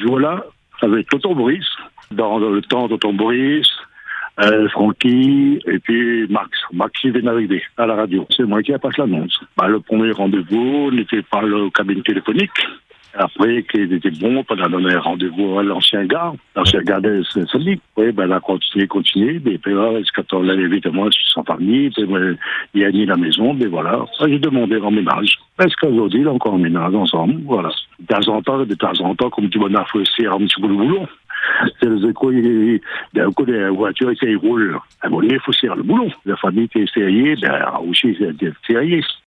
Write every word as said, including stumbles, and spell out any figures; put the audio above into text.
jour-là, avec Tonton Boris, dans le temps Tonton Boris, euh, Francky, et puis Max. Max qui vient d'arriver à la radio. C'est moi qui a passé l'annonce. Bah, le premier rendez-vous n'était pas le cabine téléphonique. Après, qu'il était bon, on a donné rendez-vous à l'ancien gars. L'ancien gars de Sally. Oui, ben, elle a continué, continué. Et puis là, quand on l'a évidemment sur sa famille, puis, ben, il a mis la maison, ben voilà. J'ai demandé en ménage. Est-ce qu'aujourd'hui, il est encore en ménage ensemble? Voilà. De temps en temps, de temps en temps, comme tu m'en as fait, un petit peu le boulot. C'est les échos, il y a encore des voitures qui roulent. Il faut faire le boulot. La famille qui est sérieux, ben, aussi, c'est sérieux.